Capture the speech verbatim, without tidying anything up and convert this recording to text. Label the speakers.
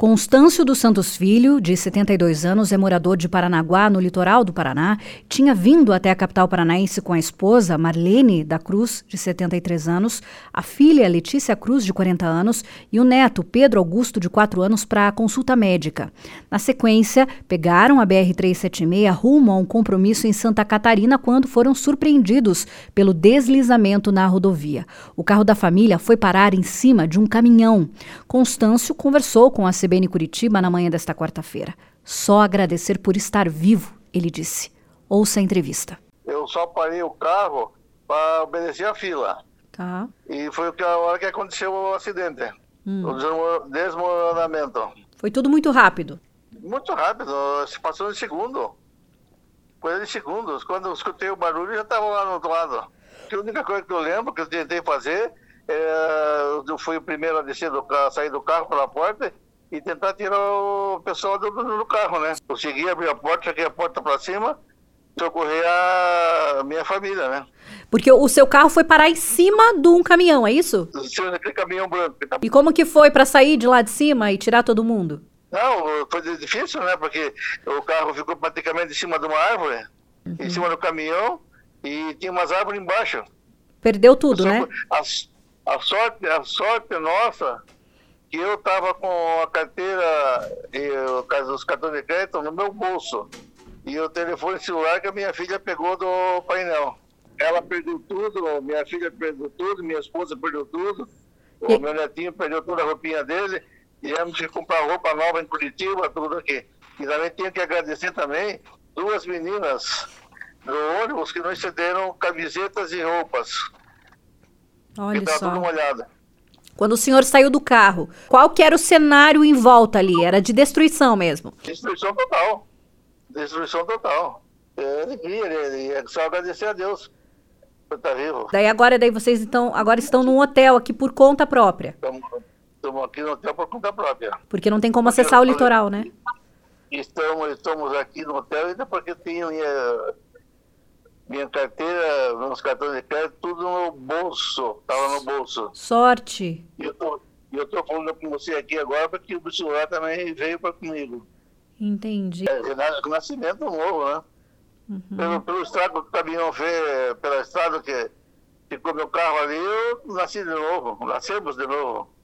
Speaker 1: Constâncio dos Santos Filho, de setenta e dois anos, é morador de Paranaguá, no litoral do Paraná. Tinha vindo até a capital paranaense com a esposa, Marlene da Cruz, de setenta e três anos, a filha, Letícia Cruz, de quarenta anos, e o neto, Pedro Augusto, de quatro anos, para a consulta médica. Na sequência, pegaram a B R trezentos e setenta e seis rumo a um compromisso em Santa Catarina quando foram surpreendidos pelo deslizamento na rodovia. O carro da família foi parar em cima de um caminhão. Constâncio conversou com a C B N Curitiba na manhã desta quarta-feira. Só agradecer por estar vivo, ele disse. Ouça a entrevista.
Speaker 2: Eu só parei o carro para obedecer a fila.
Speaker 1: Tá.
Speaker 2: E foi a hora que aconteceu o acidente, hum. o desmoronamento.
Speaker 1: Foi tudo muito rápido?
Speaker 2: Muito rápido, se passou em segundo. Coisa de segundos. Quando eu escutei o barulho, já estava lá no outro lado. A única coisa que eu lembro que eu tentei fazer, é, eu fui o primeiro a descer do carro, sair do carro pela porta e tentar tirar o pessoal do, do carro, né? Consegui abrir a porta, cheguei a porta para cima, socorrer a minha família, né?
Speaker 1: Porque o seu carro foi parar em cima de um caminhão, é isso?
Speaker 2: Aquele caminhão branco.
Speaker 1: E como que foi para sair de lá de cima e tirar todo mundo?
Speaker 2: Não, foi difícil, né? Porque o carro ficou praticamente em cima de uma árvore, uhum. em cima do caminhão, e tinha umas árvores embaixo.
Speaker 1: Perdeu tudo, né?
Speaker 2: A, a, sorte, a sorte nossa, que eu estava com a carteira e os cartões de crédito no meu bolso. E o telefone celular que a minha filha pegou do painel. Ela perdeu tudo, minha filha perdeu tudo, minha esposa perdeu tudo, e... o meu netinho perdeu toda a roupinha dele. E íamos comprar roupa nova em Curitiba, tudo aqui. E também tenho que agradecer também duas meninas do ônibus que nos cederam camisetas e roupas.
Speaker 1: Olha
Speaker 2: que tá
Speaker 1: só.
Speaker 2: Tudo molhado.
Speaker 1: Quando o senhor saiu do carro, qual que era o cenário em volta ali? Era de destruição mesmo?
Speaker 2: Destruição total. Destruição total. É alegria, é só agradecer a Deus por estar vivo.
Speaker 1: Daí agora daí vocês então, agora estão num hotel aqui por conta própria?
Speaker 2: Estamos, estamos aqui no hotel por conta própria.
Speaker 1: Porque não tem como porque acessar o litoral, né?
Speaker 2: Estamos, estamos aqui no hotel ainda porque tem minha, minha carteira, meus cartões de crédito, tudo no bolso. Estava no bolso.
Speaker 1: Sorte.
Speaker 2: E eu tô, eu tô falando com você aqui agora porque o celular também veio para comigo.
Speaker 1: Entendi.
Speaker 2: É, é nascimento novo, né? Uhum. Pelo, pelo estrago que o caminhão fez, pela estrada que ficou meu carro ali, eu nasci de novo, nascemos de novo.